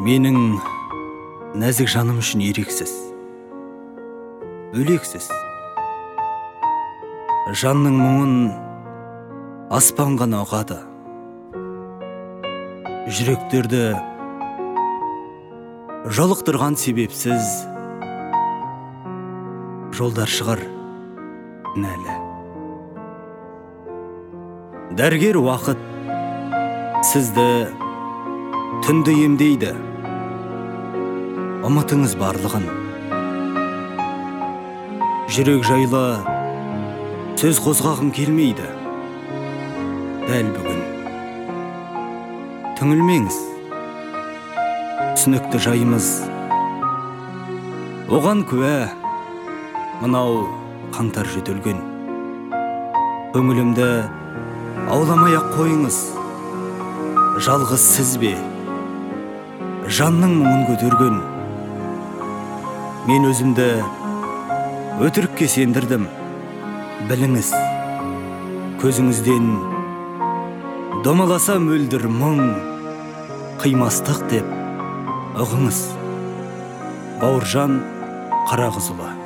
Менің нәзік жаным үшін ерексіз, өлексіз. Жанның мұңын аспан ғана ұғады. Жүректерді жолықтырған себепсіз жолдар шығар нәлі. Дәрігер уақыт сізді түнді емдейді. Ұмытыңыз барлығын. Жүрек жайлы сөз қозғағым келмейді. Дәл бүгін түңілмеңіз. Түсінікті жайымыз. Оған куә мынау қаңтар жөтелген. Көңілімді ауламай-ақ қойыңыз. Жалғыз сіз бе жанның мұңын көтерген? Мен өзімді өтірікке сендірдім. Біліңіз, көзіңізден домаласа мөлдір мұң, қимастық деп ұғыңыз. Бауыржан Қарағызұлы.